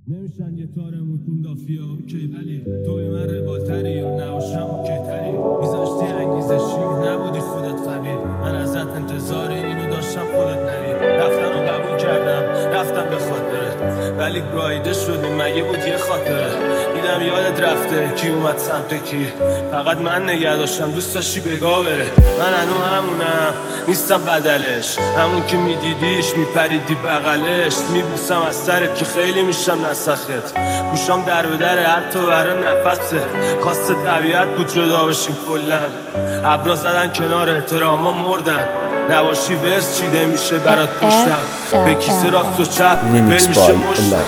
نمیشن یه تارمون کندافیا اوکی، ولی توی من روالتری یا نباشم اوکی تری. میذاشتی انگیزه شیر نبودی خودت قبیل، من ازت انتظار اینو داشتم خودت نری. رفتم و قبول کردم رفتم به خاطرت، ولی گایده شدیم مگه بود یه خاطره. دیدم یادت رفته کی اومد سمت کی، فقط من نگه داشتم دوست داشتی بگاه بره. من هنو همونم نیستم بدلش، همون که میدیدیش میپریدی بغلش. میبوسم از سرت که خیلی میشم نسخت، گوشام در به در حتی برای نفسه. خواست طبیعت بود جدا بشیم کلن، ابرا زدن کنار احتراما مردن. نباشی ورس چیده میشه برات پشتم، به کیسه راست و چپ بل میشه مشتم.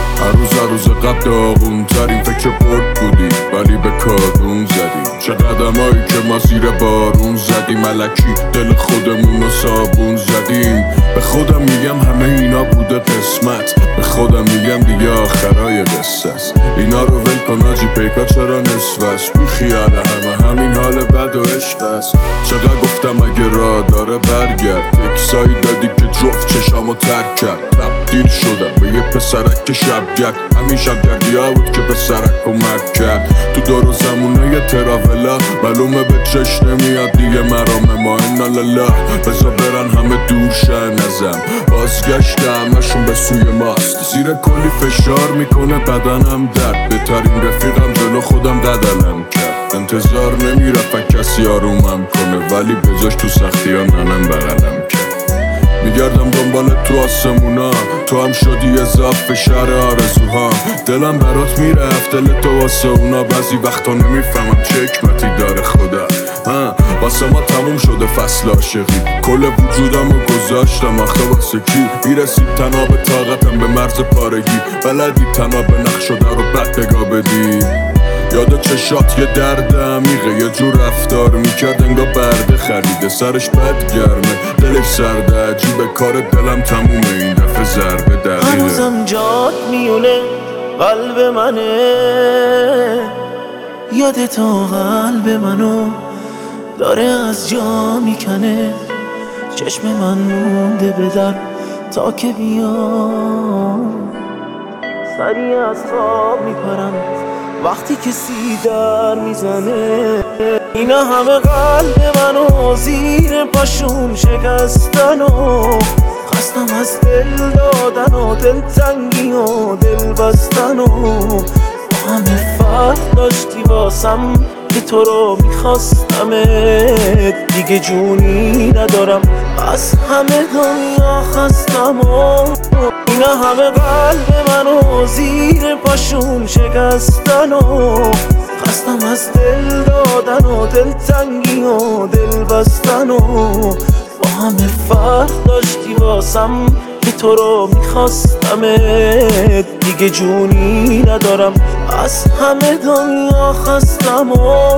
هر روز قبل داغون ترین فکر برد بودی، ولی به کارون زدی. چه قدمایی که ما زیر بارون زدیم، ملکی دل خودمون رو صابون زدیم. به خودم میگم همه اینا بوده قسمت، به خودم میگم دیگه آخرای قصه است. اینا رو ول کن آجی، پیکا چرا نصف است؟ بی خیال همین حال بد و عشق است. چقدر گفتم اگه راه داره برگرد، تکسایی دادی که جفت چشامو ترک کرد. تبدیل شدم به یه پسرک که شبگرد، همین شبگردی ها بود که پسرک کمک کرد. تو دور و زمونه یه تراولا معلومه به چشم نمیاد دیگه مرام ما اینا لله. بزا برن همه دور شن ازم، بازگشت همشون به سوی ماست. زیر کلی فشار میکنه بدنم درد، بهترین رفیقم جلو خودم ددلم کرد. انتظار نمیرفت کسی آرومم کنه، ولی بجاش تو سختی ها ننم بغلم کرد. میگردم دنبال تو آسمونا، تو هم شدی اضافه شهر آرزوها. دلم برات میرفت دل تو واسه اونا، بعضی وقتا نمیفهمم چه حکمتی داره خدا. واسه ما تموم شده فصل عاشقی، کل وجودم رو گذاشتم آخه واسه کی. میرسید تنها به طاقتم به مرز پارگی، بلدی تنها به نقش شده رو بد نگاه بدی. یاد چشات یه درد عمیقه، یه جور رفتار میکرد انگار برده خریده. سرش بد گرمه دلش سرده، عجیبه کار دلم تمومه این دفعه ضربه دقیقه. هنوزم جات میونه قلب منه، یاد تو قلب منو داره از جا میکنه. چشم من مونده به در تا که بیام، سریع از خواب میپرم وقتی کسی در میزنه. اینا همه قلب منو زیر پاشون شکستن و خستم از دل دادن و دل تنگی و دل بستن و با همه فرق داشتی واسم که تو رو میخواستمت. دیگه جونی ندارم از همه دنیا خستم و اینا همه قلب منو زیر پاشون شکستن و خستم از دل دادن و دل تنگی و دل بستن و با همه فرق داشتی واسم که تو رو میخواستمت. دیگه جونی ندارم از همه دنیا خستم و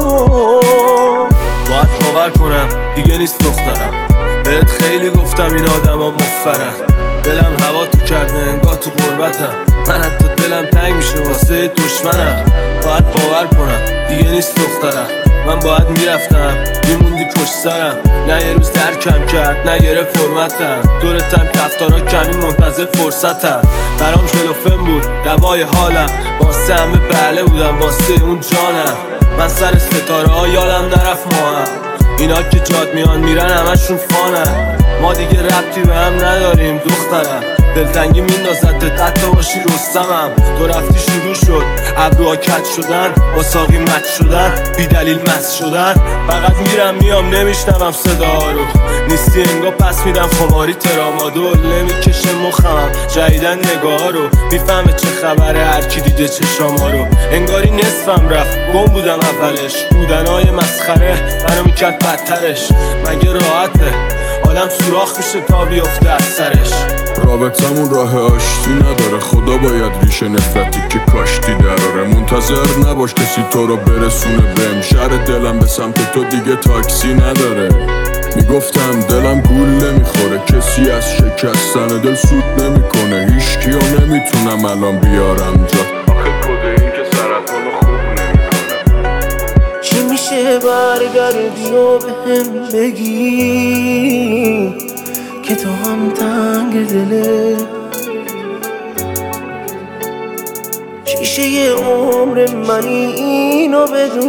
باید باور کنم دیگه نیست دخترم، بهت خیلی گفتم این آدم ها مفرن. دلم هوا تو کرده انگاه تو غربتم، من حتی دلم تنگ میشه واسه دشمنم. باید باور کنم دیگه نیست دخترم، من باید میرفتم میموندی پشت سرم. نه یه روز درکم کرد نه یه فرمتم، دورتم کفتارا کمی منتظر فرصتم. برام شلوفن بود دوای حالم، واسه همه بله بودم واسه اون جانم. من سر ستاره ها یادم نرفت ماهم، اینا که جاد میان میرن همشون فانن. ما دیگه ربطی به هم نداریم دخترم، دلتنگی میندازد حتی باشی رستمم. تو رفتی شروع شد ابروها کج شدن، با ساقی مت شدن، بی دلیل مست شدن. فقط میرم میام نمیشنوم صدا رو، نیستی انگار پس میدم خماری ترامادول. نمیکشه مخمم جدیدن نگاه رو، میفهمه چه خبره هرکی دیده چشاما رو. انگاری نصفم رفت گم بودم اولش، بودنهای مسخره منو میکرد بدترش. مگه راحته آدم سوراخ میشه تا بیفته از سرش. رابطمون راه آشتی نداره، خدا باید ریشه نفرتی که کاشتی دراره. منتظر نباش کسی تو رو برسونه بهم، شهر دلم به سمت تو دیگه تاکسی نداره. میگفتم دلم گول نمیخوره، کسی از شکستن دل سود نمیکنه. هیچکیو نمیتونم الان بیارم جا، آخه کده این که سرطانو خوب نمیکنه. چی میشه برگردی و بهم بگی که تو هم تنگ دله؟ شیشه عمر منی اینو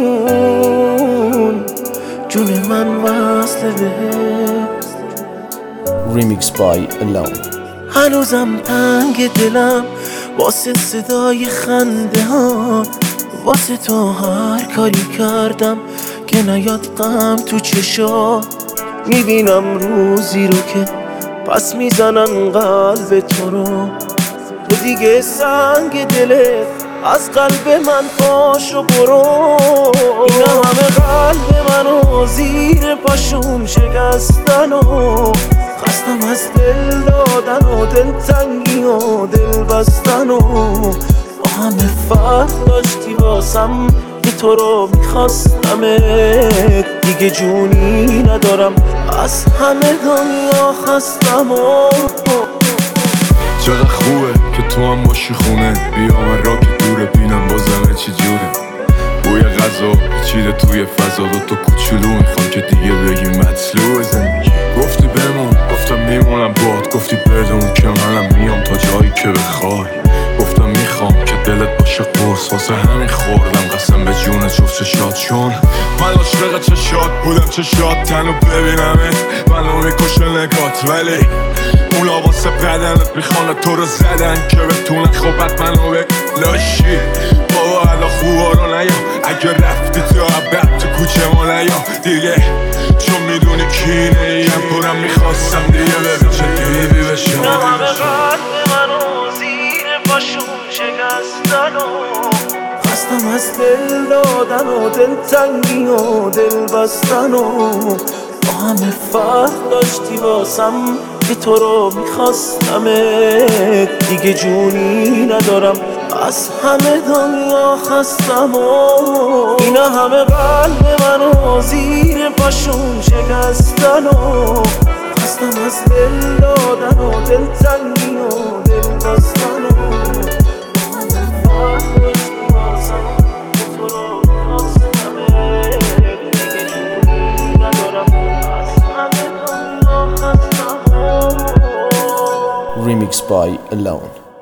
بدون، جون من وصل بهت. Remix by Alone. هنوزم تنگ دلم واسه صدای خنده ها، واسه تو هر کاری کردم که نیاد غم تو چشا. میبینم روزی رو که پس میزنن قلب تو رو، تو دیگه سنگ دلت از قلب من پاش و برو. اینا همه قلب منو زیر پاشون شکستن و خستم از دل دادن و دل تنگی و دل بستن و با همه فرق داشتی واسم که تو رو میخواستمت. دیگه جونی ندارم از همه دنیا خستم و چقدر خوبه که تو هم باشی خونه، بیا من را که دوره بینم بازمه چی جوره. بوی غذا چیده توی فضا، تو کوچولو میخوام که دیگه بگی مطلوب زندگی. گفتی بمون گفتم میمونم باد، گفتی بدون که منم میام تا جایی که بخوای. گفتم میخوام که دلت باشه قرص، واسه همین خوردم قسم به جون جفت چشات، چون من عاشق چشات بودم. چشات تنو ببینمت منو میکشه نگات، ولی اونا واسه بدنت میخوانه تو رو زدن که بتونه خوبت منو بلاشی. بابا الان خوبا رو نیا، اگه رفتی تو عبد تو کوچه ما نیا دیگه، چون میدونی کینه کم پرم میخواستم دیگه ببین چه دیدی بشم. اینا همه قلب منو زیر پاشون شکستن و خستم از دل دادن و دل تنگی و دل بستن و با همه فرق داشتی واسم که تو رو میخواستمت. دیگه جونی ندارم از همه دنیا خستم و اینا همه قلب منو زیر پاشون شکستن و خستم از دل دادن و دل تنگی و دل بستن و Remix by Alone.